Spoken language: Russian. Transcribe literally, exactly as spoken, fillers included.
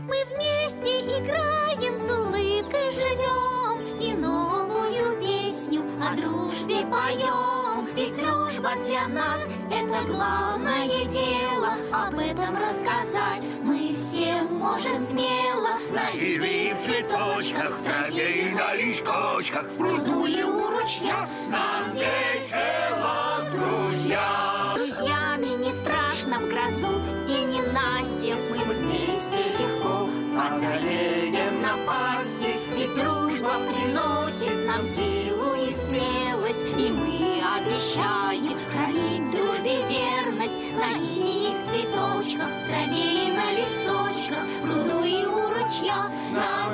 Мы вместе играем, с улыбкой живем и новую песню о дружбе поем. Ведь дружба для нас — это главное дело. Об этом рассказать мы все можем смело. На иве и в цветочках, в траве и на листочках, в пруду и у ручья нам весело, друзья. Друзьями не страшно в грозу и ненастье. Мы вместе легко одолеем напасти. Ведь дружба приносит нам силу и смелость. И мы обещаем хранить дружбе верность. На их цветочках, в траве и на листочках, в пруду и у ручья.